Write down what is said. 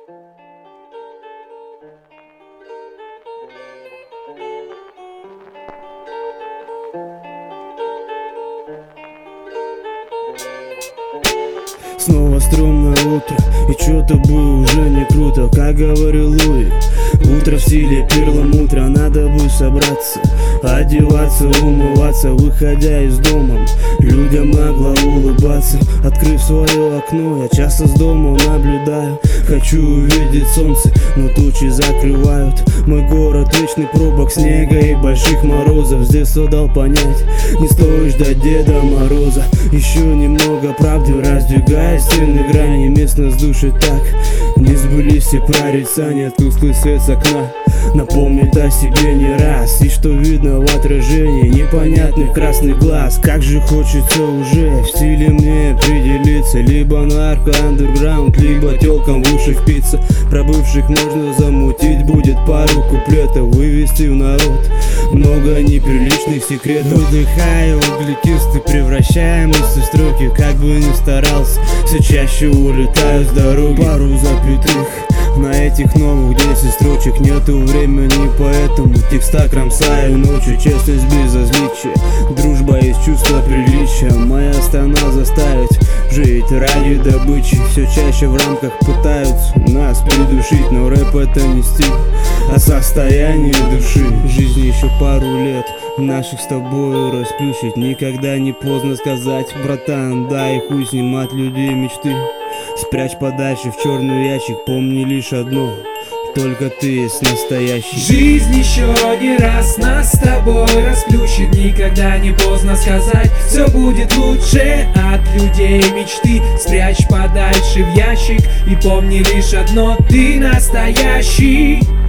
Снова стрёмное утро, и чё-то было уже не круто. Как говорил Луи, утро в стиле перламутра. Надо бы собраться, одеваться, умываться, выходя из дома, людям нагло улыбаться. Открыв свое окно, я часто с дома наблюдаю. Хочу увидеть солнце, но тучи закрывают мой город. Вечный пробок, снега и больших морозов. С детства дал понять, не стоит ждать Деда Мороза. Еще немного правды, раздвигая стены грани. Местность душит так, не сбылись все прорицания. Тусклый свет с окна напомнит о себе не раз. И что видно в отражении непонятных красных глаз. Как же хочется уже в стиле мне определиться. Либо нарко андерграунд, либо телкам в уши впиться. Пробывших можно замутить, будет пару куплетов вывести в народ. Много неприличных секретов. Выдыхая углекислый, превращая мысли в строки. Как бы ни старался, все чаще улетаю с дороги. Пару запятых на этих новых 10 строчек. Нету времени, поэтому текста кромсаю ночью. Честность без различия, дружба из чувства приличия. Моя страна заставить жить ради добычи. Все чаще в рамках пытаются нас придушить. Но рэп это не стиль, а состояние души. Жизни еще пару лет наших с тобой расплющить. Никогда не поздно сказать: братан, дай хуй снимать людей мечты. Спрячь подальше в черный ящик, помни лишь одно: только ты есть настоящий. Жизнь еще не раз нас с тобой расплющит. Никогда не поздно сказать: все будет лучше от людей мечты. Спрячь подальше в ящик и помни лишь одно: ты настоящий.